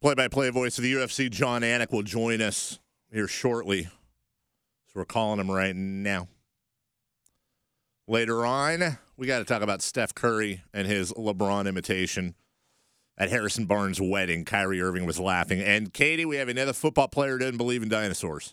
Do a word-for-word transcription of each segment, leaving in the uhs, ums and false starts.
Play-by-play voice of the U F C, Jon Anik, will join us here shortly. So we're calling him right now. Later on, we got to talk about Steph Curry and his LeBron imitation. At Harrison Barnes' wedding, Kyrie Irving was laughing. And, Katie, we have another football player who doesn't believe in dinosaurs.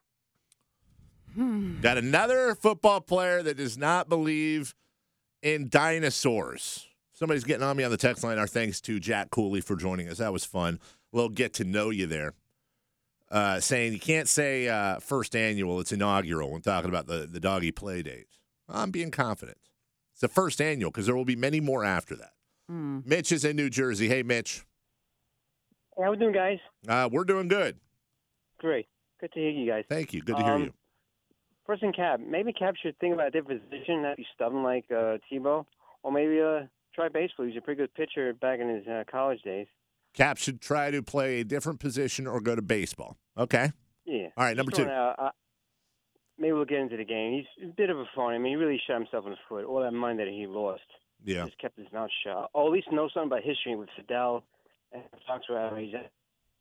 Hmm. Got another football player that does not believe in dinosaurs. Somebody's getting on me on the text line. Our thanks to Jack Cooley for joining us. That was fun. A little get to know you there. Uh, saying you can't say uh, first annual, it's inaugural when talking about the, the doggy play date. I'm being confident. It's the first annual because there will be many more after that. Mm. Mitch is in New Jersey. Hey, Mitch. How we doing, guys? Uh, we're doing good. Great. Good to hear you guys. Thank you. Good to hear um, you. First in Cap, maybe Cap should think about a different position, not be stubborn like uh, Tebow, or maybe uh, try baseball. He was a pretty good pitcher back in his uh, college days. Cap should try to play a different position or go to baseball. Okay. Yeah. All right, number two. Out, uh, maybe we'll get into the game. He's a bit of a phony. I mean, he really shot himself in the foot. All that money that he lost. Yeah. He just kept his mouth shut. Or at least know something about history with Fidel and Fox. He's at.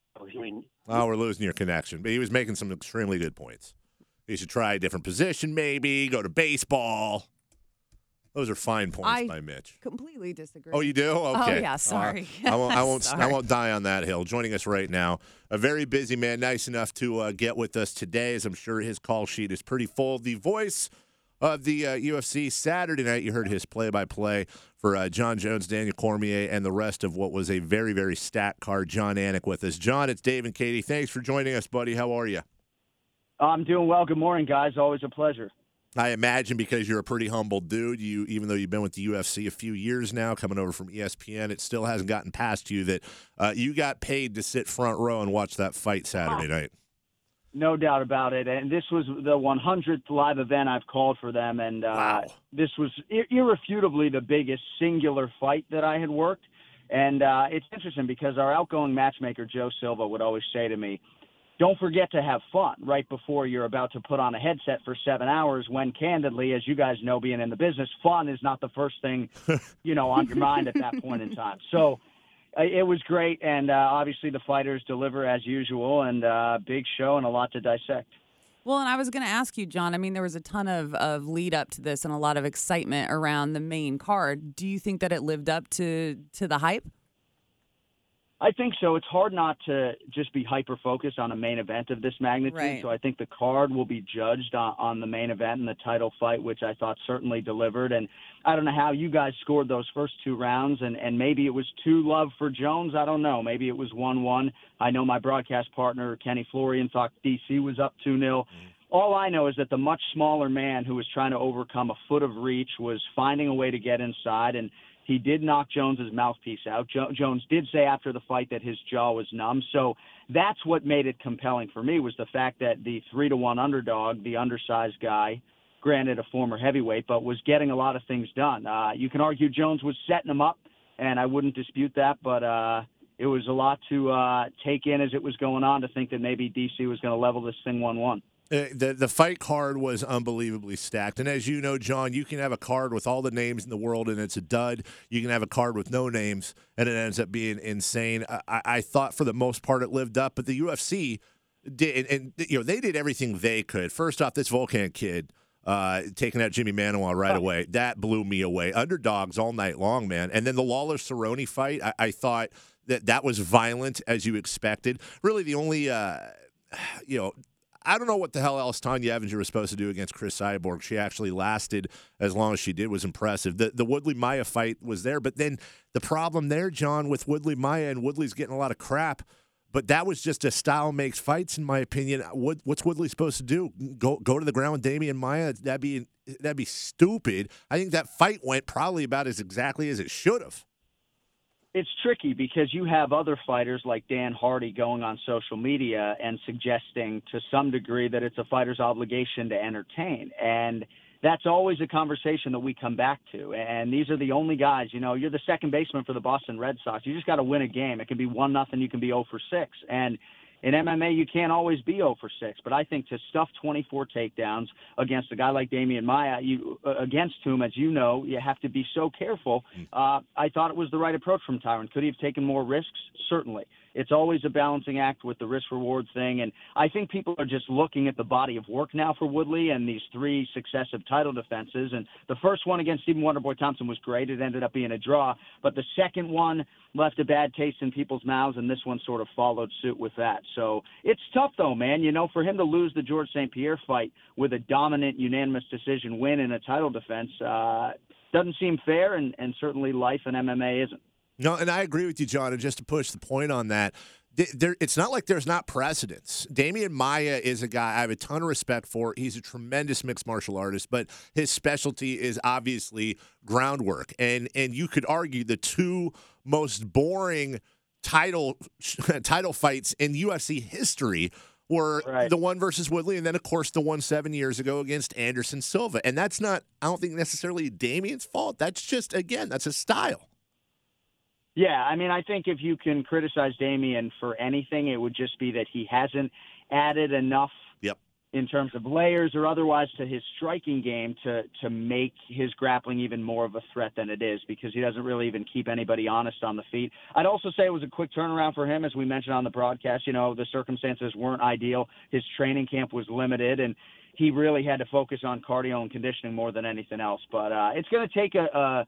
Oh, we're losing your connection. But he was making some extremely good points. He should try a different position, maybe, go to baseball. Those are fine points I by Mitch. Completely disagree. Oh, you do? Okay. Oh, yeah, sorry. Uh, I won't. I won't. Sorry. I won't die on that hill. Joining us right now, a very busy man, nice enough to uh, get with us today, as I'm sure his call sheet is pretty full. The voice of the uh, U F C Saturday night. You heard his play-by-play for uh, Jon Jones, Daniel Cormier, and the rest of what was a very, very stacked card. Jon Anik with us. Jon, it's Dave and Katie. Thanks for joining us, buddy. How are you? I'm doing well. Good morning, guys. Always a pleasure. I imagine because you're a pretty humble dude, you even though you've been with the U F C a few years now, coming over from E S P N, it still hasn't gotten past you that uh, you got paid to sit front row and watch that fight Saturday night. No doubt about it. And this was the one hundredth live event I've called for them, and uh, wow. this was ir- irrefutably the biggest singular fight that I had worked. And uh, it's interesting because our outgoing matchmaker, Joe Silva, would always say to me, don't forget to have fun right before you're about to put on a headset for seven hours when, candidly, as you guys know, being in the business, fun is not the first thing, you know, on your mind at that point in time. So uh, it was great, and uh, obviously the fighters deliver as usual, and uh, big show and a lot to dissect. Well, and I was going to ask you, Jon, I mean, there was a ton of, of lead up to this and a lot of excitement around the main card. Do you think that it lived up to, to the hype? I think so. It's hard not to just be hyper-focused on a main event of this magnitude. Right. So I think the card will be judged on, on the main event and the title fight, which I thought certainly delivered. And I don't know how you guys scored those first two rounds, and, and maybe it was two love for Jones. I don't know. Maybe it was one one. I know my broadcast partner, Kenny Florian, thought D C was up two nil. Mm. All I know is that the much smaller man who was trying to overcome a foot of reach was finding a way to get inside, and he did knock Jones's mouthpiece out. Jo- Jones did say after the fight that his jaw was numb. So that's what made it compelling for me, was the fact that the three to one underdog, the undersized guy, granted a former heavyweight, but was getting a lot of things done. Uh, you can argue Jones was setting him up, and I wouldn't dispute that, but uh, it was a lot to uh, take in as it was going on to think that maybe D C was going to level this thing one one. Uh, the the fight card was unbelievably stacked. And as you know, Jon, you can have a card with all the names in the world and it's a dud. You can have a card with no names and it ends up being insane. I, I thought for the most part it lived up, but the U F C did, and, and you know, they did everything they could. First off, this Volkan kid uh, taking out Jimmy Manuwa right away, that blew me away. Underdogs all night long, man. And then the Lawler-Cerrone fight, I, I thought that that was violent as you expected. Really the only, uh, you know, I don't know what the hell else Tanya Evinger was supposed to do against Chris Cyborg. She actually lasted as long as she did, was impressive. The the Woodley Maia fight was there, but then the problem there, Jon, with Woodley Maia, and Woodley's getting a lot of crap, but that was just a style makes fights, in my opinion. What, what's Woodley supposed to do? Go go to the ground with Damian Maia? That'd be that'd be stupid. I think that fight went probably about as exactly as it should have. It's tricky because you have other fighters like Dan Hardy going on social media and suggesting to some degree that it's a fighter's obligation to entertain. And that's always a conversation that we come back to. And these are the only guys, you know, you're the second baseman for the Boston Red Sox. You just got to win a game. It can be one nothing. You can be zero for six. And in M M A, you can't always be oh for six. But I think to stuff twenty-four takedowns against a guy like Damian Maia, you, uh, against whom, as you know, you have to be so careful, uh, I thought it was the right approach from Tyron. Could he have taken more risks? Certainly. It's always a balancing act with the risk-reward thing, and I think people are just looking at the body of work now for Woodley and these three successive title defenses. And the first one against Stephen Wonderboy Thompson was great. It ended up being a draw. But the second one left a bad taste in people's mouths, and this one sort of followed suit with that. So it's tough, though, man. You know, for him to lose the George Saint Pierre fight with a dominant, unanimous decision win in a title defense uh, doesn't seem fair, and, and certainly life in M M A isn't. No, and I agree with you, John. And just to push the point on that, there, it's not like there's not precedence. Damian Maia is a guy I have a ton of respect for. He's a tremendous mixed martial artist, but his specialty is obviously groundwork. And and you could argue the two most boring title title fights in U F C history were right. the one versus Woodley, and then, of course, the one seven years ago against Anderson Silva. And that's not, I don't think, necessarily Damian's fault. That's just, again, that's a style. Yeah, I mean, I think if you can criticize Damian for anything, it would just be that he hasn't added enough yep. in terms of layers or otherwise to his striking game to to make his grappling even more of a threat than it is, because he doesn't really even keep anybody honest on the feet. I'd also say it was a quick turnaround for him, as we mentioned on the broadcast. You know, the circumstances weren't ideal. His training camp was limited, and he really had to focus on cardio and conditioning more than anything else. But uh, it's going to take a, a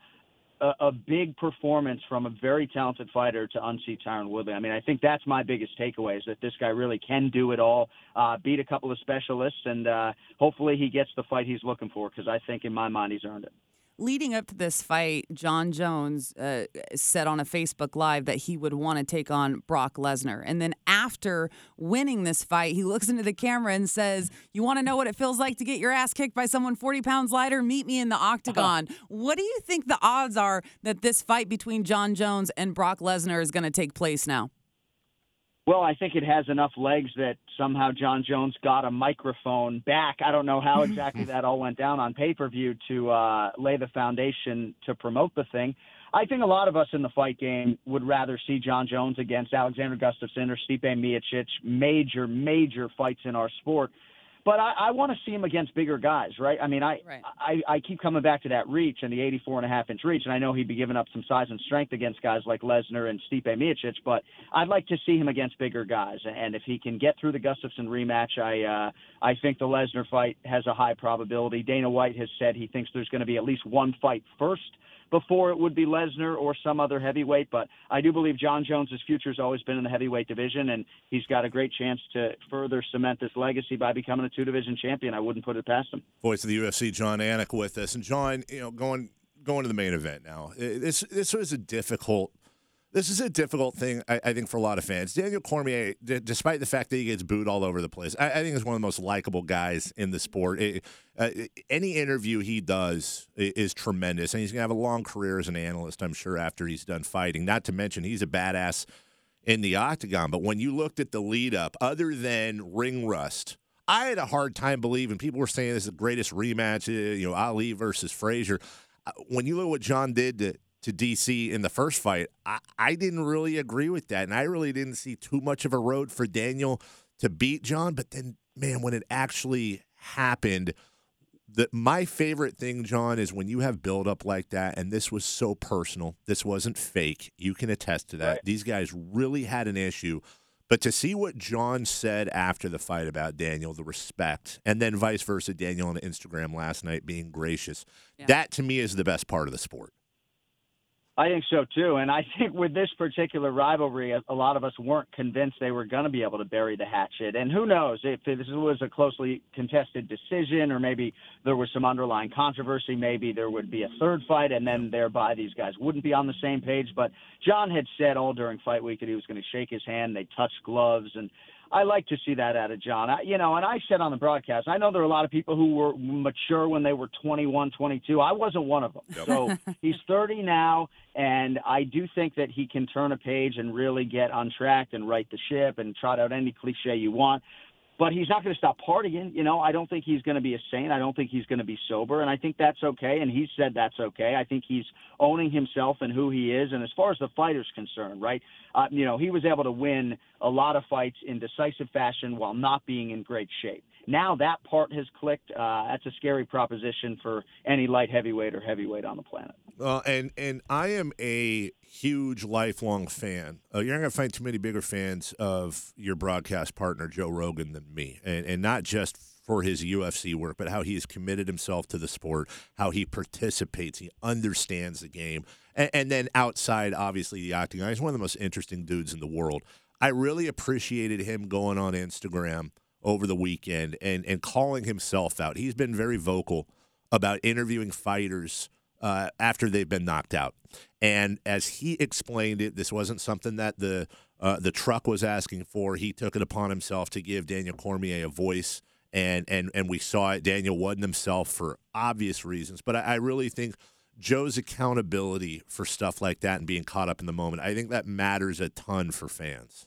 a big performance from a very talented fighter to unseat Tyron Woodley. I mean, I think that's my biggest takeaway, is that this guy really can do it all, uh, beat a couple of specialists, and uh, hopefully he gets the fight he's looking for, because I think in my mind he's earned it. Leading up to this fight, John Jones uh, said on a Facebook Live that he would want to take on Brock Lesnar. And then after winning this fight, he looks into the camera and says, "You want to know what it feels like to get your ass kicked by someone forty pounds lighter? Meet me in the octagon." What do you think the odds are that this fight between John Jones and Brock Lesnar is going to take place now? Well, I think it has enough legs that somehow John Jones got a microphone back. I don't know how exactly that all went down on pay-per-view to uh, lay the foundation to promote the thing. I think a lot of us in the fight game would rather see John Jones against Alexander Gustafsson or Stipe Miocic, major, major fights in our sport. But I, I want to see him against bigger guys, right? I mean, I, right. I I keep coming back to that reach and the eighty-four and a half inch reach, and I know he'd be giving up some size and strength against guys like Lesnar and Stipe Miocic, but I'd like to see him against bigger guys. And if he can get through the Gustafsson rematch, I uh, I think the Lesnar fight has a high probability. Dana White has said he thinks there's going to be at least one fight first before it would be Lesnar or some other heavyweight. But I do believe John Jones' future has always been in the heavyweight division, and he's got a great chance to further cement this legacy by becoming a two-division champion. I wouldn't put it past him. Voice of the U F C, Jon Anik, with us. And John, you know, going going to the main event now. This this was a difficult. This is a difficult thing, I, I think, for a lot of fans. Daniel Cormier, d- despite the fact that he gets booed all over the place, I, I think is one of the most likable guys in the sport. It, uh, any interview he does is, is tremendous, and he's going to have a long career as an analyst, I'm sure, after he's done fighting. Not to mention, he's a badass in the octagon. But when you looked at the lead-up, other than ring rust, I had a hard time believing. People were saying this is the greatest rematch, you know, Ali versus Frazier. When you look at what John did to to D C in the first fight, I, I didn't really agree with that, and I really didn't see too much of a road for Daniel to beat John. But then, man, when it actually happened, the, my favorite thing, John, is when you have build-up like that, and this was so personal. This wasn't fake. You can attest to that. Right. These guys really had an issue. But to see what John said after the fight about Daniel, the respect, and then vice versa, Daniel on Instagram last night being gracious, yeah. that to me is the best part of the sport. I think so, too. And I think with this particular rivalry, a lot of us weren't convinced they were going to be able to bury the hatchet. And who knows if this was a closely contested decision, or maybe there was some underlying controversy. Maybe there would be a third fight, and then thereby these guys wouldn't be on the same page. But John had said all during fight week that he was going to shake his hand. They touched gloves, and I like to see that out of John. I, you know, and I said on the broadcast, I know there are a lot of people who were mature when they were twenty-one, twenty-two. I wasn't one of them. Yep. So he's thirty now, and I do think that he can turn a page and really get on track and right the ship and trot out any cliche you want. but he's not going to stop partying. You know, I don't think he's going to be a saint. I don't think he's going to be sober, and I think that's okay, and he said that's okay. I think he's owning himself and who he is, and as far as the fighter's concerned, right, uh, you know, he was able to win a lot of fights in decisive fashion while not being in great shape. Now that part has clicked. Uh, that's a scary proposition for any light heavyweight or heavyweight on the planet. Uh, and and I am a huge lifelong fan. Uh, you're not going to find too many bigger fans of your broadcast partner, Joe Rogan, than me. And, and not just for his U F C work, but how he has committed himself to the sport, how he participates, he understands the game. And, and then outside, obviously, the octagon, he's one of the most interesting dudes in the world. I really appreciated him going on Instagram over the weekend and, and calling himself out. He's been very vocal about interviewing fighters uh, after they've been knocked out. And as he explained it, this wasn't something that the uh, the truck was asking for. He took it upon himself to give Daniel Cormier a voice, and and and we saw it. Daniel wasn't himself for obvious reasons. But I, I really think Joe's accountability for stuff like that and being caught up in the moment, I think that matters a ton for fans.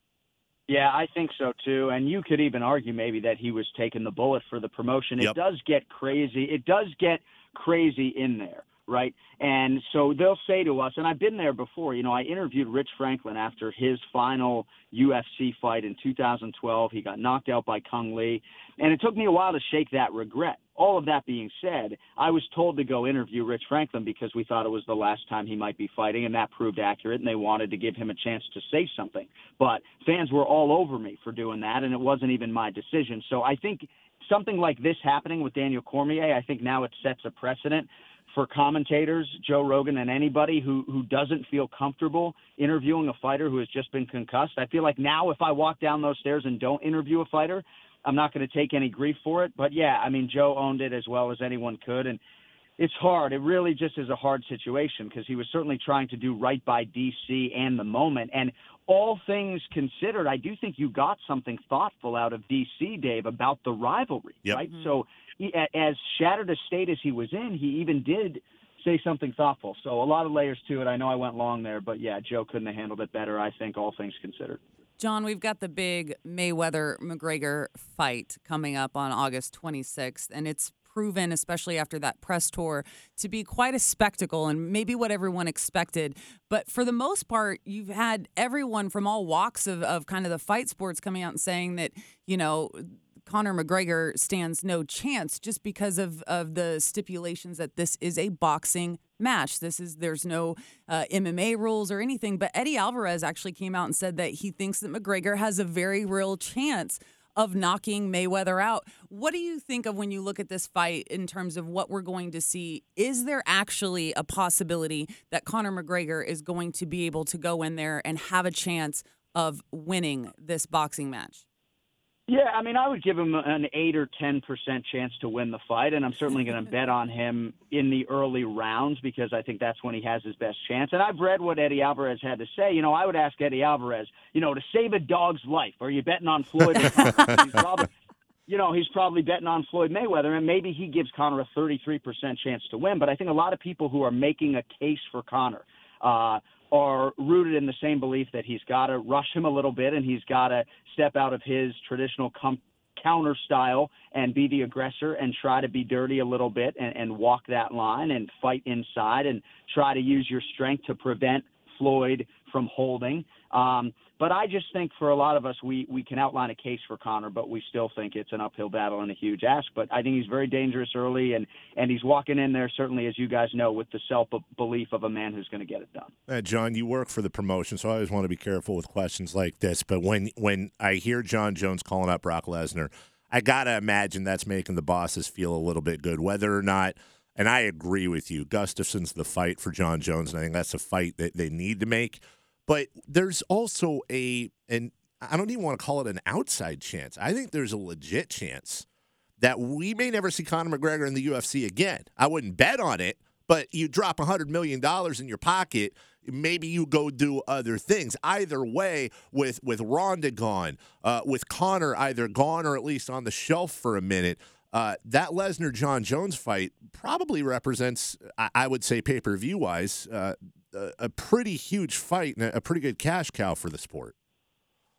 Yeah, I think so, too. And you could even argue maybe that he was taking the bullet for the promotion. It Yep. does get crazy. It does get crazy in there, right? And so they'll say to us, and I've been there before, you know, I interviewed Rich Franklin after his final U F C fight in two thousand twelve. He got knocked out by Kung Lee. And it took me a while to shake that regret. All of that being said, I was told to go interview Rich Franklin because we thought it was the last time he might be fighting, and that proved accurate, and they wanted to give him a chance to say something. But fans were all over me for doing that, and it wasn't even my decision. So I think something like this happening with Daniel Cormier, I think now it sets a precedent for commentators, Joe Rogan, and anybody who, who doesn't feel comfortable interviewing a fighter who has just been concussed. I feel like now if I walk down those stairs and don't interview a fighter, I'm not going to take any grief for it. But, yeah, I mean, Joe owned it as well as anyone could. And it's hard. It really just is a hard situation because he was certainly trying to do right by D C and the moment. And all things considered, I do think you got something thoughtful out of D C, Dave, about the rivalry, Yep. right? So he, as shattered a state as he was in, he even did say something thoughtful. So a lot of layers to it. I know I went long there, but, yeah, Joe couldn't have handled it better, I think, all things considered. John, we've got the big Mayweather-McGregor fight coming up on August twenty-sixth, and it's proven, especially after that press tour, to be quite a spectacle and maybe what everyone expected. But for the most part, you've had everyone from all walks of, of kind of the fight sports coming out and saying that, you know, Conor McGregor stands no chance just because of, of the stipulations that this is a boxing match. This is there's no uh, M M A rules or anything. But Eddie Alvarez actually came out and said that he thinks that McGregor has a very real chance of knocking Mayweather out. What do you think of when you look at this fight in terms of what we're going to see? Is there actually a possibility that Conor McGregor is going to be able to go in there and have a chance of winning this boxing match? Yeah, I mean, I would give him an eight or ten percent chance to win the fight, and I'm certainly going to bet on him in the early rounds because I think that's when he has his best chance. And I've read what Eddie Alvarez had to say. You know, I would ask Eddie Alvarez, you know, to save a dog's life, are you betting on Floyd or Conor? He's probably, you know, he's probably betting on Floyd Mayweather, and maybe he gives Conor a thirty-three percent chance to win. But I think a lot of people who are making a case for Conor uh, are rooted in the same belief that he's got to rush him a little bit and he's got to step out of his traditional com- counter style and be the aggressor and try to be dirty a little bit and, and walk that line and fight inside and try to use your strength to prevent Floyd from holding. Um, but I just think for a lot of us, we, we can outline a case for Conor, but we still think it's an uphill battle and a huge ask. But I think he's very dangerous early, and, and he's walking in there, certainly, as you guys know, with the self-belief of a man who's going to get it done. Uh, John, you work for the promotion, so I always want to be careful with questions like this. But when, when I hear John Jones calling out Brock Lesnar, I got to imagine that's making the bosses feel a little bit good, whether or not – and I agree with you. Gustafson's the fight for John Jones, and I think that's a fight that they need to make. But there's also a, and I don't even want to call it an outside chance. I think there's a legit chance that we may never see Conor McGregor in the U F C again. I wouldn't bet on it, but you drop one hundred million dollars in your pocket, maybe you go do other things. Either way, with, with Ronda gone, uh, with Conor either gone or at least on the shelf for a minute, uh, that Lesnar-John Jones fight probably represents, I, I would say pay-per-view-wise, uh, a pretty huge fight and a pretty good cash cow for the sport.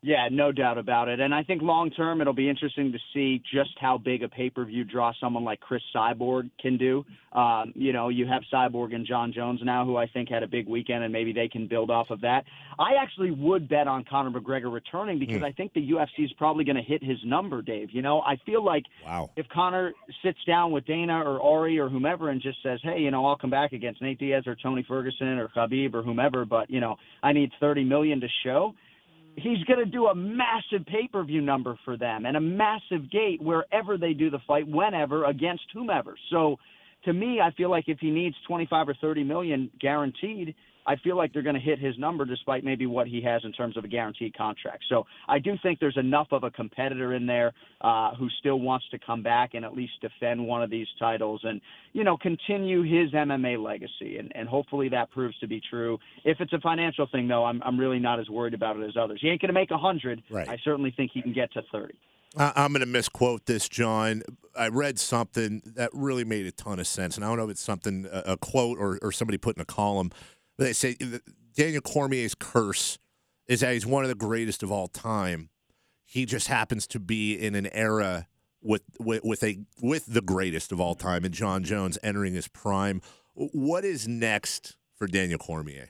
Yeah, no doubt about it. And I think long term, it'll be interesting to see just how big a pay per view draw someone like Chris Cyborg can do. Um, you know, you have Cyborg and John Jones now, who I think had a big weekend, and maybe they can build off of that. I actually would bet on Conor McGregor returning because mm. I think the U F C is probably going to hit his number, Dave. You know, I feel like wow. if Conor sits down with Dana or Ari or whomever and just says, hey, you know, I'll come back against Nate Diaz or Tony Ferguson or Khabib or whomever, but, you know, I need thirty million dollars to show. He's going to do a massive pay-per-view number for them and a massive gate wherever they do the fight, whenever, against whomever. So to me, I feel like if he needs twenty-five or thirty million guaranteed, I feel like they're going to hit his number despite maybe what he has in terms of a guaranteed contract. So I do think there's enough of a competitor in there uh, who still wants to come back and at least defend one of these titles and, you know, continue his M M A legacy. And, and hopefully that proves to be true. If it's a financial thing, though, I'm, I'm really not as worried about it as others. He ain't going to make one hundred. Right. I certainly think he can get to thirty. I'm going to misquote this, John. I read something that really made a ton of sense. And I don't know if it's something, a quote or, or somebody put in a column. They say Daniel Cormier's curse is that he's one of the greatest of all time. He just happens to be in an era with with, with a with the greatest of all time, and John Jones entering his prime. What is next for Daniel Cormier?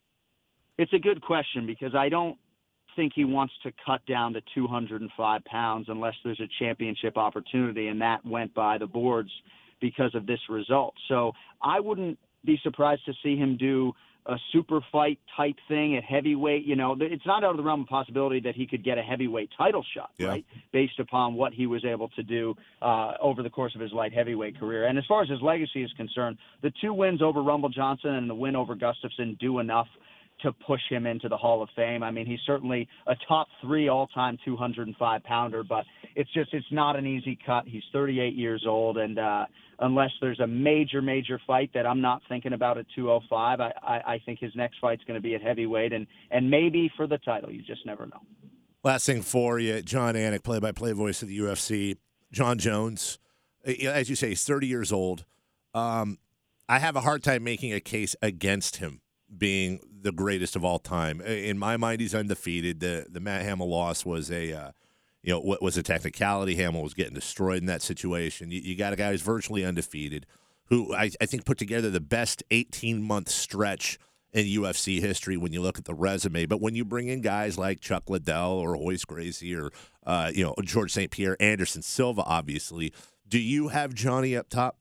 It's a good question because I don't think he wants to cut down to two hundred five pounds unless there's a championship opportunity, and that went by the boards because of this result. So I wouldn't be surprised to see him do a super fight type thing at heavyweight. You know, it's not out of the realm of possibility that he could get a heavyweight title shot, yeah. right, based upon what he was able to do uh, over the course of his light heavyweight career. And as far as his legacy is concerned, the two wins over Rumble Johnson and the win over Gustafsson do enough to push him into the Hall of Fame. I mean, he's certainly a top three all-time two hundred five pounder, but it's just, it's not an easy cut. He's thirty-eight years old, and uh, unless there's a major, major fight that I'm not thinking about at two oh five, I, I, I think his next fight's going to be at heavyweight, and, and maybe for the title. You just never know. Last thing for you, John Anik, play-by-play voice of the U F C. John Jones, as you say, he's thirty years old. Um, I have a hard time making a case against him being the greatest of all time. In my mind, he's undefeated. The the Matt Hamill loss was a, uh, you know, what was a technicality. Hamill was getting destroyed in that situation. You, you got a guy who's virtually undefeated, who I, I think put together the best eighteen-month stretch in U F C history when you look at the resume. But when you bring in guys like Chuck Liddell or Royce Gracie or, uh, you know, George Saint Pierre, Anderson Silva, obviously, do you have Johnny up top?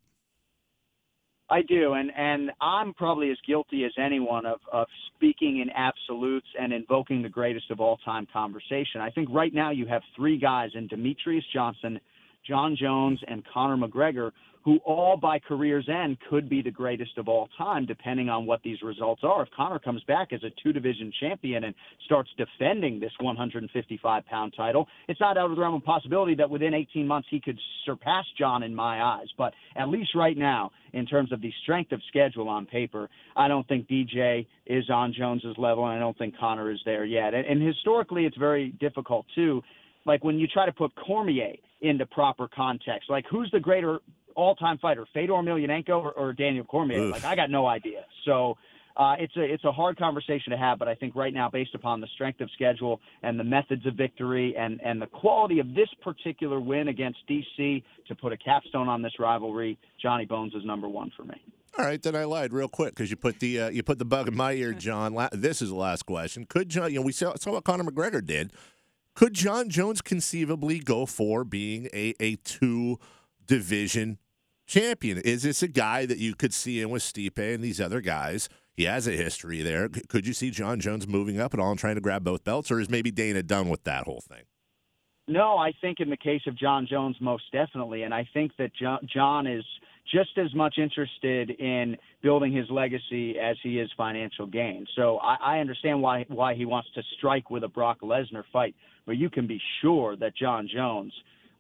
I do, and, and I'm probably as guilty as anyone of, of speaking in absolutes and invoking the greatest of all-time conversation. I think right now you have three guys in Demetrius Johnson, John Jones, and Conor McGregor, who all by career's end could be the greatest of all time, depending on what these results are. If Conor comes back as a two-division champion and starts defending this one hundred fifty-five pound title, it's not out of the realm of possibility that within eighteen months he could surpass John in my eyes. But at least right now, in terms of the strength of schedule on paper, I don't think D J is on Jones's level, and I don't think Conor is there yet. And, and historically, it's very difficult, too. Like when you try to put Cormier into proper context, like who's the greater all-time fighter, Fedor Emelianenko or, or Daniel Cormier? Oof. Like, I got no idea. So uh, it's a it's a hard conversation to have, but I think right now, based upon the strength of schedule and the methods of victory and, and the quality of this particular win against D C to put a capstone on this rivalry, Johnny Bones is number one for me. All right, then I lied real quick because you put the uh, you put the bug in my ear, John. La- this is the last question. Could John? You know, we saw, saw what Conor McGregor did. Could John Jones conceivably go for being a a two division champion? Is this a guy that you could see in with Stipe and these other guys? He has a history there. C- could you see John Jones moving up at all and trying to grab both belts, or is maybe Dana done with that whole thing? No, I think in the case of John Jones, most definitely, and I think that John, John is just as much interested in building his legacy as he is financial gain. So I, I understand why why he wants to strike with a Brock Lesnar fight, but you can be sure that John Jones,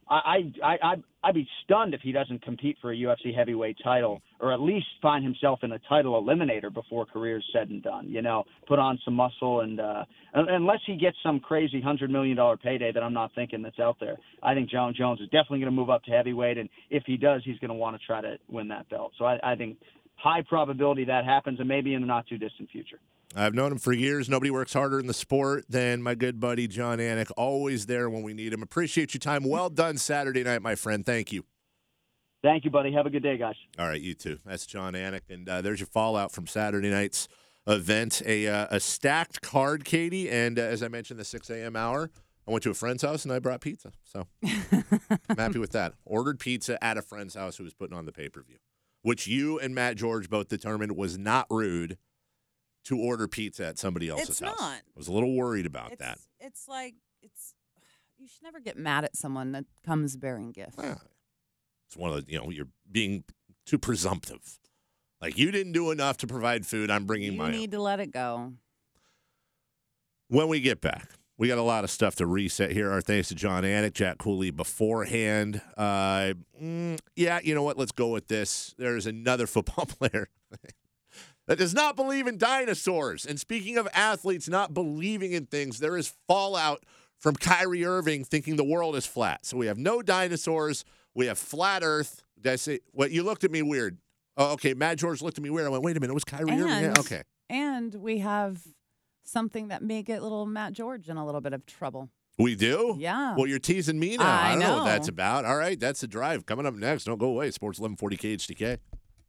I, I, I, I'd be stunned if he doesn't compete for a U F C heavyweight title, or at least find himself in a title eliminator before career's said and done. You know, put on some muscle, and uh, unless he gets some crazy one hundred million dollars payday that I'm not thinking that's out there, I think John Jones is definitely going to move up to heavyweight, and if he does, he's going to want to try to win that belt. So I, I think high probability that happens, and maybe in the not-too-distant future. I've known him for years. Nobody works harder in the sport than my good buddy John Anik. Always there when we need him. Appreciate your time. Well done Saturday night, my friend. Thank you. Thank you, buddy. Have a good day, guys. All right, you too. That's John Anik. And uh, there's your fallout from Saturday night's event. A, uh, a stacked card, Katie. And uh, as I mentioned, the six a.m. hour, I went to a friend's house and I brought pizza. So I'm happy with that. Ordered pizza at a friend's house who was putting on the pay-per-view, which you and Matt George both determined was not rude to order pizza at somebody else's It's house. not. I was a little worried about It's, that. it's like, it's you should never get mad at someone that comes bearing gifts. Yeah. It's one of the, you know, you're being too presumptive. Like, you didn't do enough to provide food. I'm bringing You my need to let it go. When we get back, we got a lot of stuff to reset here. Our thanks to John Anik, Jack Cooley beforehand. Uh, mm, yeah, you know what? Let's go with this. There's another football player that does not believe in dinosaurs. And speaking of athletes not believing in things, there is fallout from Kyrie Irving thinking the world is flat. So we have no dinosaurs. We have flat Earth. Did I say what? You looked at me weird. Oh, okay. Matt George looked at me weird. I went, wait a minute. It was Kyrie And, Irving? Yeah, okay. And we have something that may get little Matt George in a little bit of trouble. We do? Yeah. Well, you're teasing me now. I I don't know. know. what that's about. All right, that's the drive. Coming up next. Don't go away. Sports eleven forty K H D K.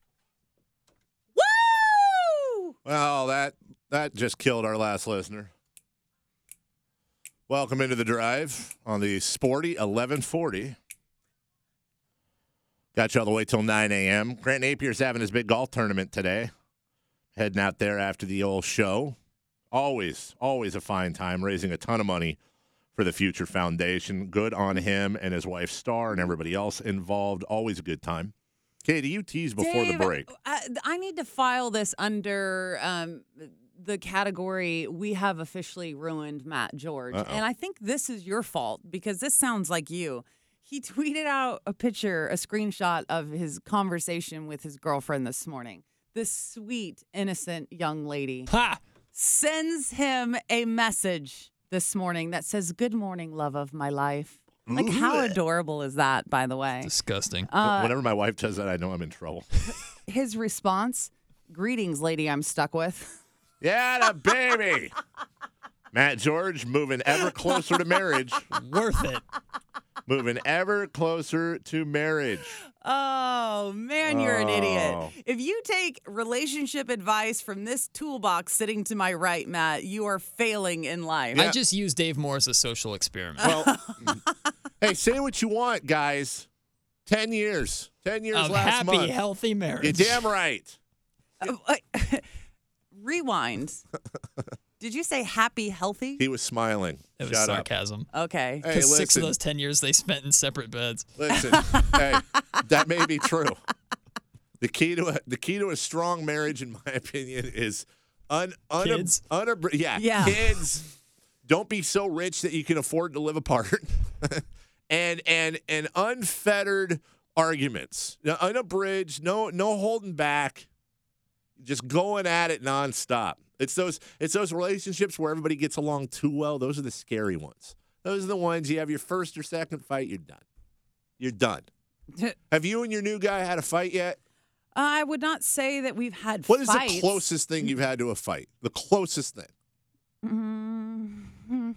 Woo! Well, that that just killed our last listener. Welcome into the drive on the sporty eleven forty. Got you all the way till nine a.m. Grant Napier's having his big golf tournament today. Heading out there after the old show. Always, always a fine time, raising a ton of money for the Future Foundation. Good on him and his wife, Star, and everybody else involved. Always a good time. Katie, you teased before Dave, the break. I, I need to file this under um, the category we have officially ruined Matt George. Uh-oh. And I think this is your fault because this sounds like you. He tweeted out a picture, a screenshot of his conversation with his girlfriend this morning. This sweet, innocent young lady Ha! sends him a message this morning that says, "Good morning, love of my life." Like, how adorable is that, by the way? Disgusting. Uh, Whenever my wife does that, I know I'm in trouble. his response, "Greetings, lady I'm stuck with." Yeah, the baby. Matt George moving ever closer to marriage. Worth it. Moving ever closer to marriage. Oh, man, you're an idiot. Oh. If you take relationship advice from this toolbox sitting to my right, Matt, you are failing in life. Yeah. I just use Dave Moore as a social experiment. Well, hey, say what you want, guys. Ten years. Ten years Of last happy, month. healthy You're marriage. damn right. Uh, Rewind. Did you say happy, healthy? He was smiling. It was Shut up. sarcasm. Okay. Hey, Because six of listen. those ten years they spent in separate beds. Listen, hey, that may be true. The key to a, the key to a strong marriage, in my opinion, is un, un, Kids? unabr- yeah, Yeah. kids. Don't be so rich that you can afford to live apart, and and and unfettered arguments, Now, unabridged, no no holding back, just going at it nonstop. It's those it's those relationships where everybody gets along too well. Those are the scary ones. Those are the ones you have your first or second fight, you're done. You're done. Have you and your new guy had a fight yet? I would not say that we've had What is fights. the closest thing you've had to a fight? The closest thing. Mm.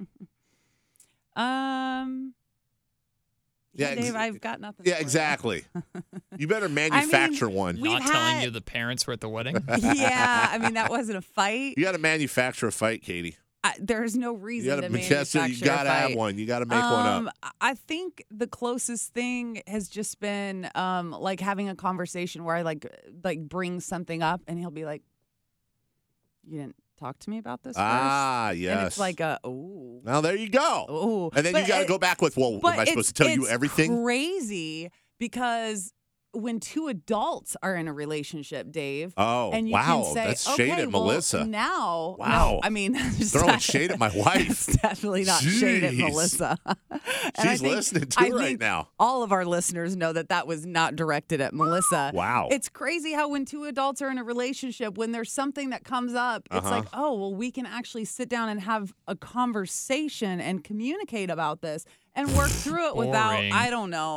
um. Yeah, Yeah, Dave, ex- I've got nothing. Yeah, for you. exactly. You better manufacture one. We've Not telling had- you the parents were at the wedding. Yeah, I mean that wasn't a fight. You got to manufacture a fight, Katie. I, there's no You reason got to to manufacture you got to a have fight. one. You got to make one Um, up. I think the closest thing has just been um, like having a conversation where I like like bring something up and he'll be like, "You didn't talk to me about this Ah, first?" yes. And it's like a oh Now there you go. oh. And then But you got to it- go back with, well, But am I supposed to it's- tell you it's everything? Crazy because when two adults are in a relationship, Dave. Oh, and you wow. can say, That's okay, shade at well, Melissa. Now, Wow. no, I mean, it's Throwing not- shade at my wife. It's definitely not shade at Jeez. Melissa. And I She's think- listening to I it right think now. All of our listeners know that that was not directed at Melissa. Wow. It's crazy how when two adults are in a relationship, when there's something that comes up, it's Uh-huh. like, oh, well, we can actually sit down and have a conversation and communicate about this and work through it without, Boring. I don't know,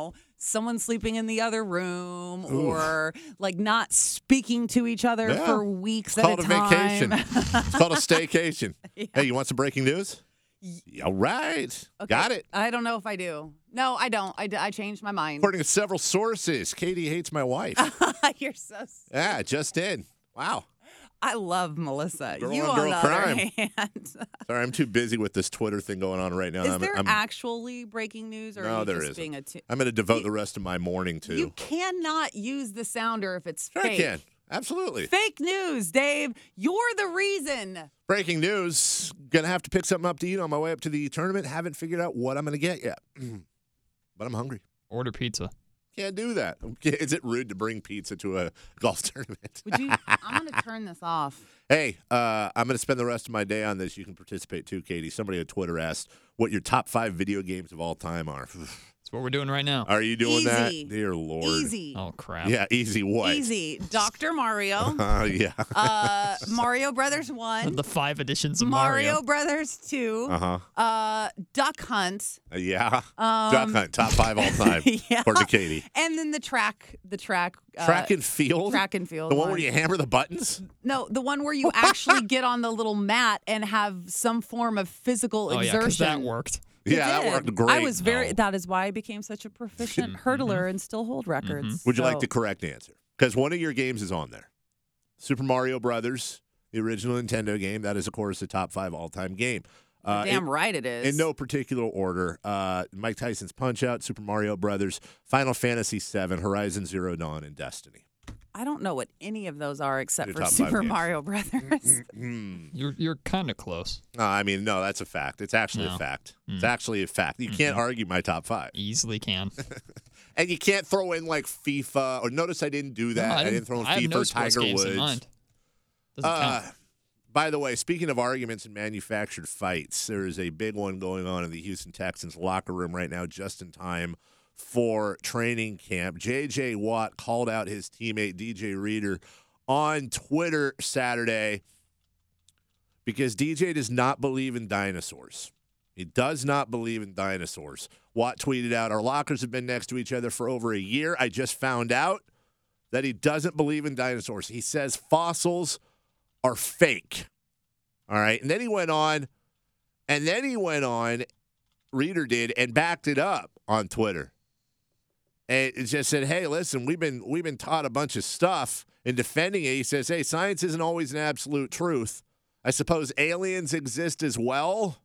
someone sleeping in the other room or like not speaking to each other Yeah. for weeks It's at called a a time. vacation. It's called a staycation. Yeah. Hey, you want some breaking news? All right. Okay. Got it. I don't know if I do. No, I don't. I, d- I changed my mind. According to several sources, Katie hates my wife. You're so. s- Yeah, just in. Wow. I love Melissa. Girl you on on girl the other crime. hand. Sorry, I'm too busy with this Twitter thing going on right now. Is I'm, there I'm, actually breaking news, or No, are you there just isn't. being a? T- I'm going to devote the rest of my morning to. you cannot use the sounder if it's Sure fake. I can. Absolutely. Fake news, Dave. You're the reason. Breaking news. Gonna have to pick something up to eat on my way up to the tournament. Haven't figured out what I'm gonna get yet. But I'm hungry. Order pizza. Can't do that. Is it rude to bring pizza to a golf tournament? Would you? I'm gonna turn this off. Hey, uh, I'm going to spend the rest of my day on this. You can participate too, Katie. Somebody on Twitter asked what your top five video games of all time are. That's what we're doing right now. Are you doing that? Easy. Dear Lord. Easy. Oh, crap. Yeah, easy what? Easy. Doctor Mario. Uh, yeah. uh, Mario Brothers one. The five editions of Mario, Mario. Brothers two. Uh-huh. Uh, Duck Hunt. Uh, yeah. Um, Duck Hunt, top five all time. yeah. According to Katie. And then the track, the track. Uh, Track and field? Track and field. The one where you hammer the buttons? No, the one where you actually get on the little mat and have some form of physical Oh, yeah, exertion. because that worked. It Yeah, that did. worked great. I was very. No. That is why I became such a proficient hurdler and still hold records. Would you like So- the correct answer? Because one of your games is on there. Super Mario Brothers, the original Nintendo game. That is, of course, the top five all-time game. Uh, Damn in, right it is. in no particular order. Uh, Mike Tyson's Punch-Out, Super Mario Brothers, Final Fantasy seven, Horizon Zero Dawn, and Destiny. I don't know what any of those are except Your for top five Super games. Mario Brothers. Hmm. You're you're kind of close. Uh, I mean, no, that's a fact. It's actually a No. fact. Mm. It's actually a fact. You can't argue my top five. Easily can. And you can't throw in, like, FIFA. Or notice I didn't do that. No, I, didn't throw in I have FIFA no or sports Tiger games Woods. in mind. Doesn't Uh, count. by the way, speaking of arguments and manufactured fights, there is a big one going on in the Houston Texans locker room right now, just in time for training camp. J J. Watt called out his teammate D J Reader on Twitter Saturday because D J does not believe in dinosaurs. He does not believe in dinosaurs. Watt tweeted out, "Our lockers have been next to each other for over a year. I just found out that he doesn't believe in dinosaurs. He says fossils are fake." All right. And then he went on, and then he went on, Reader did, and backed it up on Twitter. And it just said, "Hey, listen, we've been we've been taught a bunch of stuff in defending it." He says, "Hey, science isn't always an absolute truth. I suppose aliens exist as well."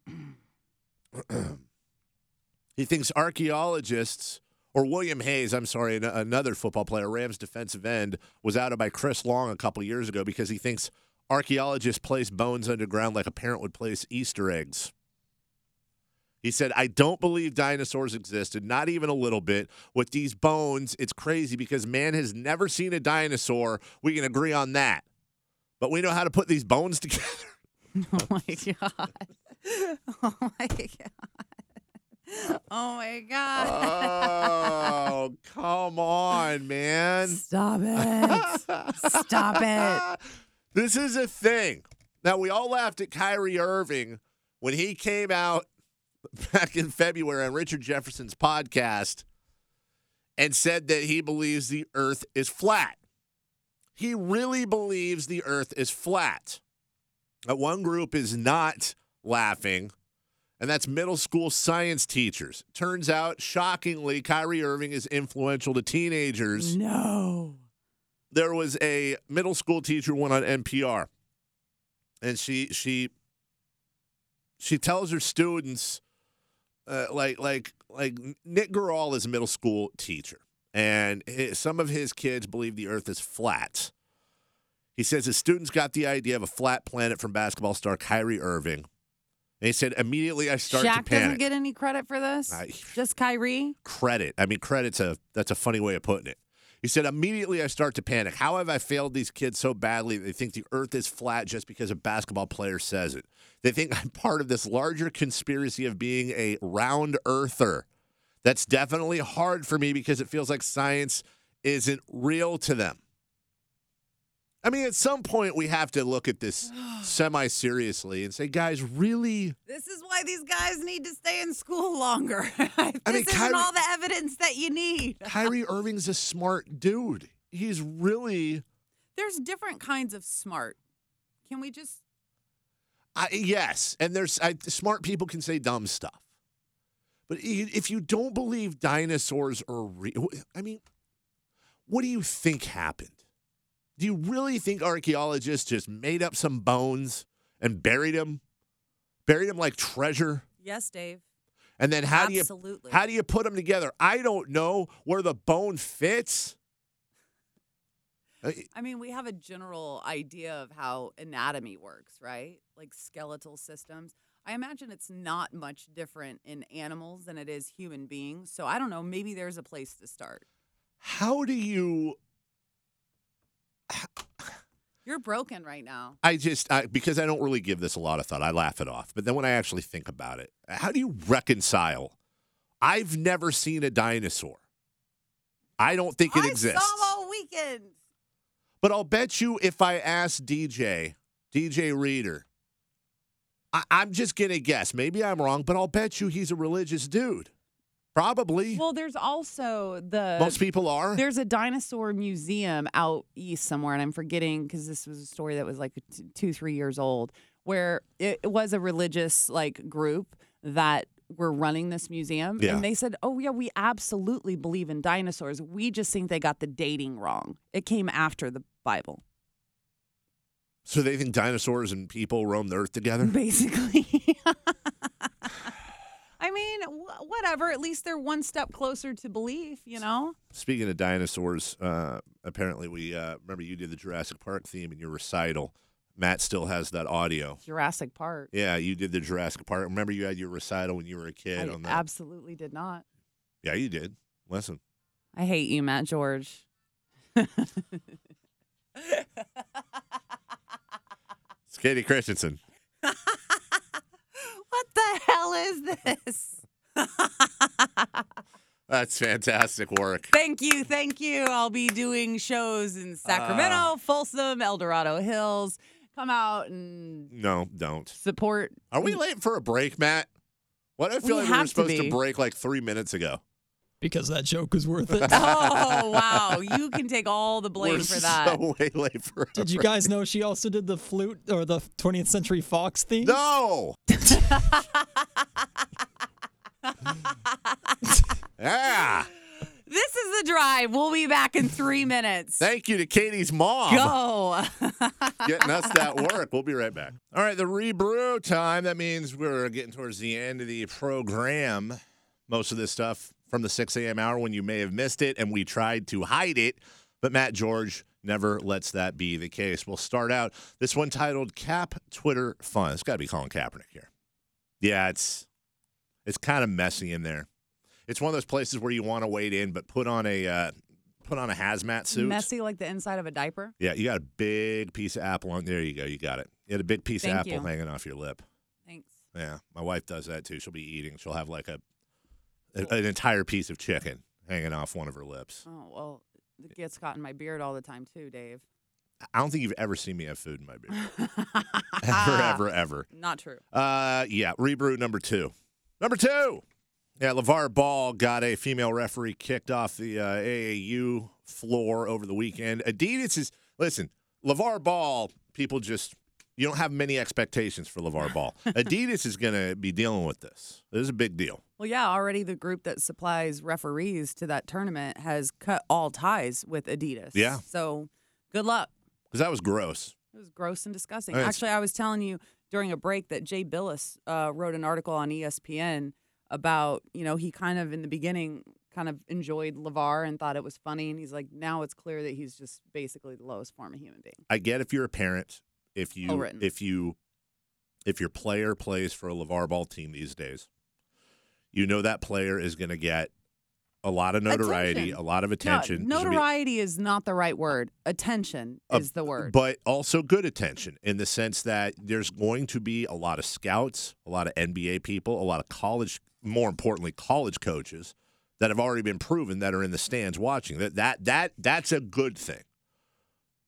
He thinks archaeologists, or William Hayes, I'm sorry, an- another football player, Rams defensive end, was outed by Chris Long a couple years ago because he thinks archaeologists place bones underground like a parent would place Easter eggs. He said, "I don't believe dinosaurs existed, not even a little bit. With these bones, it's crazy because man has never seen a dinosaur. We can agree on that. But we know how to put these bones together." Oh my god. Oh my god. Oh my god. Oh, come on, man. Stop it. Stop it. This is a thing. Now, we all laughed at Kyrie Irving when he came out back in February on Richard Jefferson's podcast and said that he believes the earth is flat. He really believes the earth is flat. That one group is not laughing, and that's middle school science teachers. Turns out, shockingly, Kyrie Irving is influential to teenagers. No. There was a middle school teacher who went on N P R, and she she she tells her students, uh, like like like Nick Gural is a middle school teacher, and his, some of his kids believe the Earth is flat. He says his students got the idea of a flat planet from basketball star Kyrie Irving. And he said, immediately I start Shaq to panic. doesn't get any credit for this? I- Just Kyrie? Credit. I mean, credit's a that's a funny way of putting it. He said, immediately I start to panic. How have I failed these kids so badly that they think the earth is flat just because a basketball player says it? They think I'm part of this larger conspiracy of being a round earther. That's definitely hard for me because it feels like science isn't real to them. I mean, at some point, we have to look at this semi-seriously and say, guys, really? This is why these guys need to stay in school longer. this I mean, isn't Kyrie- all the evidence that you need. Kyrie Irving's a smart dude. He's really, There's different kinds of smart. Can we just... I, yes, and there's I, smart people can say dumb stuff. But i- if you don't believe dinosaurs are real, I mean, what do you think happened? Do you really think archaeologists just made up some bones and buried them? Buried them like treasure? Yes, Dave. And then how Absolutely. do you how do you put them together? I don't know where the bone fits. I- I mean, we have a general idea of how anatomy works, right? Like skeletal systems. I imagine it's not much different in animals than it is human beings. So I don't know. Maybe there's a place to start. How do you? You're broken right now. I just I, because I don't really give this a lot of thought. I laugh it off, but then when I actually think about it, how do you reconcile? I've never seen a dinosaur. I don't think it I exists. saw them all weekend. But I'll bet you if I ask D J, D J Reader, I, I'm just going to guess. Maybe I'm wrong, but I'll bet you he's a religious dude. Probably. Well, there's also the Most people are. There's a dinosaur museum out east somewhere, and I'm forgetting because this was a story that was like t- two, three years old, where it, it was a religious like group that were running this museum, Yeah. and they said, "Oh yeah, we absolutely believe in dinosaurs. We just think they got the dating wrong. It came after the Bible, So they think dinosaurs and people roam the earth together? basically." I mean, wh- whatever. At least they're one step closer to belief, you know? Speaking of dinosaurs, uh, apparently we uh, remember you did the Jurassic Park theme in your recital. Matt still has that audio. Jurassic Park. Yeah, you did the Jurassic Park. Remember you had your recital when you were a kid I on that? absolutely did not. Yeah, you did. Listen. I hate you, Matt George. It's Katie Christensen. What the hell is this? That's fantastic work. Thank you, thank you. I'll be doing shows in Sacramento, Uh. Folsom, El Dorado Hills. Come out and No, don't. support. Are we late for a break, Matt? What I feel We like we were have to supposed to, be. break like three minutes ago. Because that joke was worth it. Oh, wow. You can take all the blame we're for that. so way late for a Did you break. guys know she also did the flute or the twentieth Century Fox theme? No. Yeah. This is The Drive. We'll be back in three minutes. Thank you to Katie's mom. Go. Getting us that work. We'll be right back. All right, the rebrew time. That means we're getting towards the end of the program. Most of this stuff from the six a.m. hour when you may have missed it, and we tried to hide it, but Matt George never lets that be the case. We'll start out this one titled Cap Twitter Fun. It's got to be Colin Kaepernick here. Yeah, it's it's kind of messy in there. It's one of those places where you want to wade in, but put on a uh, put on a hazmat suit. Messy like the inside of a diaper. Yeah, you got a big piece of apple on there. You go. You got it. You had a big piece Thank of apple you. hanging off your lip. Thanks. Yeah, my wife does that too. She'll be eating. She'll have like a, a an entire piece of chicken hanging off one of her lips. Oh, well, it gets caught in my beard all the time too, Dave. I don't think you've ever seen me have food in my beard. ever, ever, ever. Not true. Uh, yeah, rebrew number two. Number two. Yeah, LeVar Ball got a female referee kicked off the uh, A A U floor over the weekend. Adidas is, listen, LeVar Ball, people just, you don't have many expectations for LeVar Ball. Adidas is going to be dealing with this. This is a big deal. Well, yeah, already the group that supplies referees to that tournament has cut all ties with Adidas. Yeah. So good luck. Because that was gross. It was gross and disgusting. I mean, it's- Actually, I was telling you during a break that Jay Billis uh, wrote an article on E S P N about, you know, he kind of in the beginning kind of enjoyed LeVar and thought it was funny. And he's like, now it's clear that he's just basically the lowest form of human being. I get if you're a parent, if you Well written. if you if your player plays for a LeVar Ball team these days, you know that player is going to get a lot of notoriety, Attention. a lot of attention. No, There's gonna be- notoriety is not the right word. Attention Uh, is the word. But also good attention in the sense that there's going to be a lot of scouts, a lot of N B A people, a lot of college, more importantly, college coaches that have already been proven that are in the stands watching. That that that that's a good thing.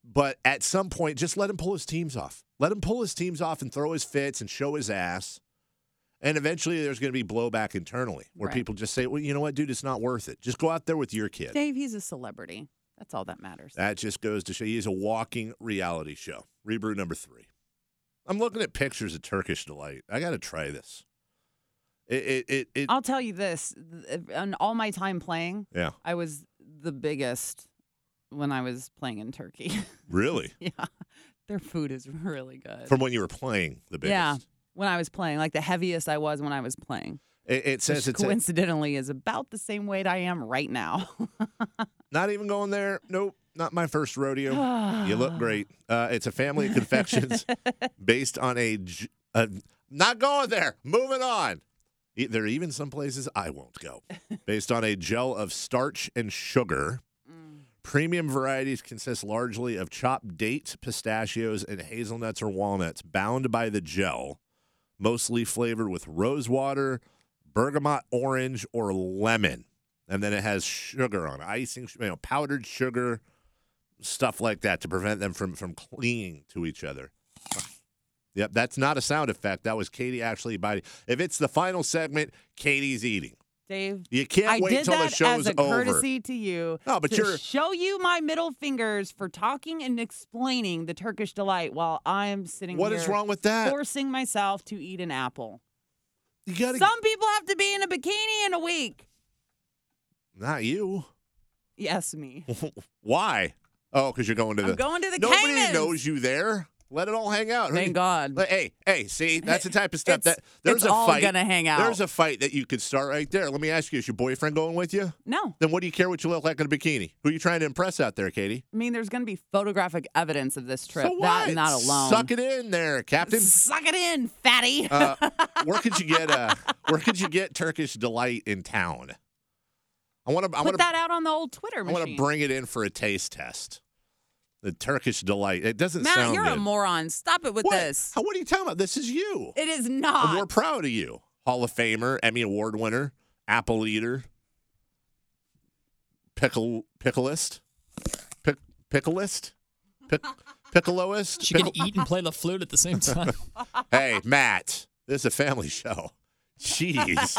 but at some point, just let him pull his teams off. Let him pull his teams off and throw his fits and show his ass. And eventually there's going to be blowback internally where Right. people just say, well, you know what, dude, it's not worth it. Just go out there with your kid. Dave, he's a celebrity. That's all that matters. That just goes to show he's a walking reality show. Rebrew number three. I'm looking at pictures of Turkish Delight. I got to try this. It, it, it, it I'll tell you this. th- On all my time playing, yeah, I was the biggest when I was playing in Turkey. really? Yeah. Their food is really good. From when you were playing the biggest. Yeah. When I was playing, like the heaviest I was when I was playing. It, it says Which it's a, coincidentally is about the same weight I am right now. not even going there. Nope, not my first rodeo. You look great. Uh, it's a family of confections based on a, j- a. Not going there. Moving on. E- There are even some places I won't go. Based on a gel of starch and sugar. Premium varieties consist largely of chopped dates, pistachios, and hazelnuts or walnuts bound by the gel, mostly flavored with rose water, bergamot orange, or lemon. And then it has sugar on it, icing, you know, powdered sugar, stuff like that to prevent them from, from clinging to each other. Yep, that's not a sound effect. That was Katie actually biting. If it's the final segment, Katie's eating. Dave, You can't I wait did till the that show's as a over. courtesy to you. No, but to you're- show you my middle fingers for talking and explaining the Turkish Delight while I'm sitting What here is wrong with that? forcing myself to eat an apple. You gotta. Some people have to be in a bikini in a week. Not you. Yes, me. Why? Oh, because you're going to the. I'm going to the Nobody Caymans. knows you there. Let it all hang out. Who Thank you- God. But, Hey, hey, see, that's the type of stuff It's- that there's it's a all fight. gonna hang out. There's a fight that you could start right there. Let me ask you: Is your boyfriend going with you? No. Then what do you care what you look like in a bikini? Who are you trying to impress out there, Katie? I mean, there's going to be photographic evidence of this trip. So That what? not alone. Suck it in there, Captain. Suck it in, fatty. uh, where could you get uh, Where could you get Turkish Delight in town? I want to. I Put want to. that out on the old Twitter I machine. want to bring it in for a taste test. The Turkish Delight. It doesn't Matt, sound you're good. a moron. Stop it with What? this. How- What are you talking about? This is you. It is And not. we're proud of you. Hall of Famer, Emmy Award winner, Apple eater, pickle pickleist, pick, pickleist, pick, piccoloist. She can Pickle- eat and play the flute at the same time. Hey, Matt, this is a family show. Jeez.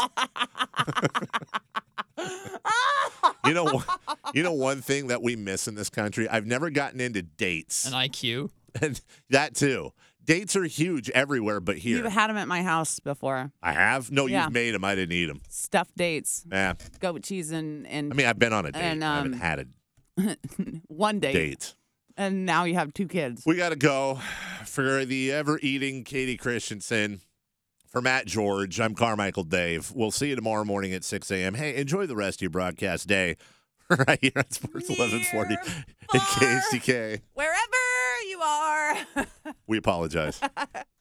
you know, you know one thing that we miss in this country. I've never gotten into dates, An I Q. and that too. Dates are huge everywhere, but here You've had them at my house before. I have. No, Yeah. you've made them. I didn't eat them. Stuffed dates, Yeah. goat cheese, and, and I mean, I've been on a date. And, I haven't um, had a one date. date. And now you have two kids. We got to go for the ever-eating Katie Christensen. For Matt George, I'm Carmichael Dave. We'll see you tomorrow morning at six a.m. Hey, enjoy the rest of your broadcast day right here on Sports eleven forty Near, and K far. C K. Wherever you are. We apologize.